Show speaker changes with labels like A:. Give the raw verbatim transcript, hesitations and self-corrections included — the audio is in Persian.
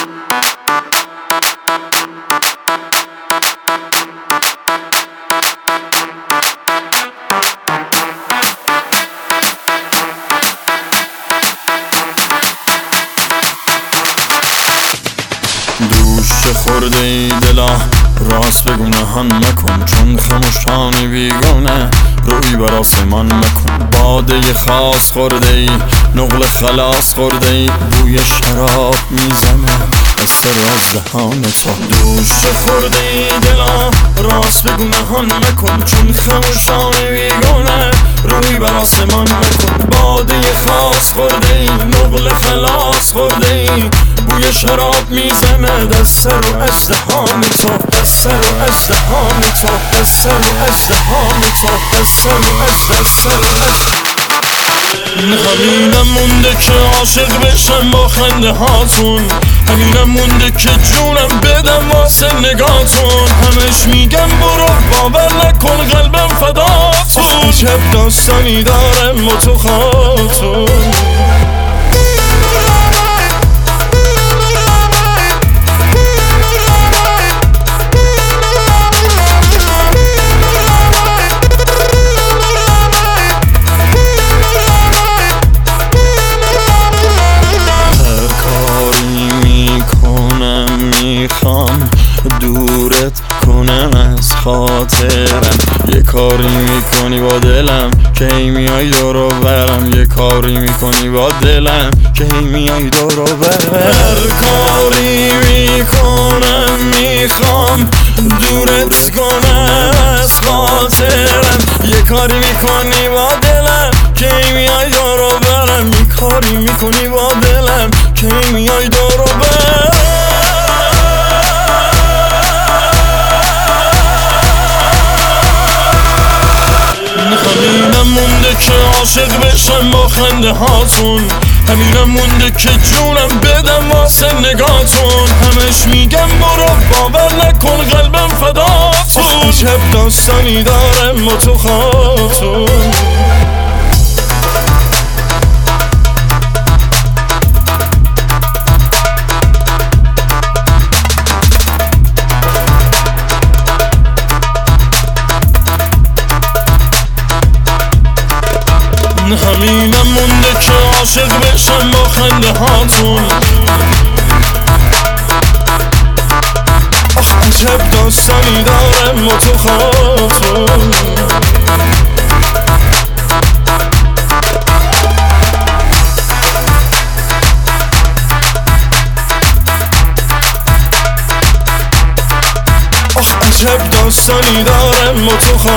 A: دوش خورده ای دلا راست بگو نهان مکن، چون خموشانی بیگانه روی بر آسمان مکن. باده خاص خورده ای نقل خلاص خورده ای، بوی شراب میزنه از سر از دهان تو. دوش خورده ای دلا راست بگو نهان مکن، چون خموشانی بیگانه روی بر آسمان مکن. باده خاص خورده ای نقل خلاص خورده ای، بوی شراب میزنه دست رو از دهان تو، دست رو از دهان تو، دست رو از دهان تو، دست رو از دست رو از. همینم مونده که عاشق بشم با خنده هاتون، همینم مونده که جونم بدم واسه نگاتون. همش میگم برو باور نکن قلبم فداتون، عجب داستانی دارم با تو خاتون. میخوام دورت کنم از خاطرم، یه کاری میکنی با دلم که هی میای دورو برم، یه کاری میکنی با دلم که هی میای دورو برم. هر کاری میکنم میخوام دورت کنم از خاطرم، یه کاری میکنی با دلم که هی میای دورو برم، یه کاری میکنی با دلم که هی میای دورو برم. همینم مونده که عاشق بشم با خنده هاتون، همینم مونده که جونم بدم واسه نگاتون. همش میگم برو باور نکن قلبم فداتون، عجب داستانی دارم با تو خاتون. همینم مونده که عاشق بشم با خنده هاتون، آخ عجب داستانی دارم با تو خاتون. آخ عجب داستانی دارم با تو خاتون.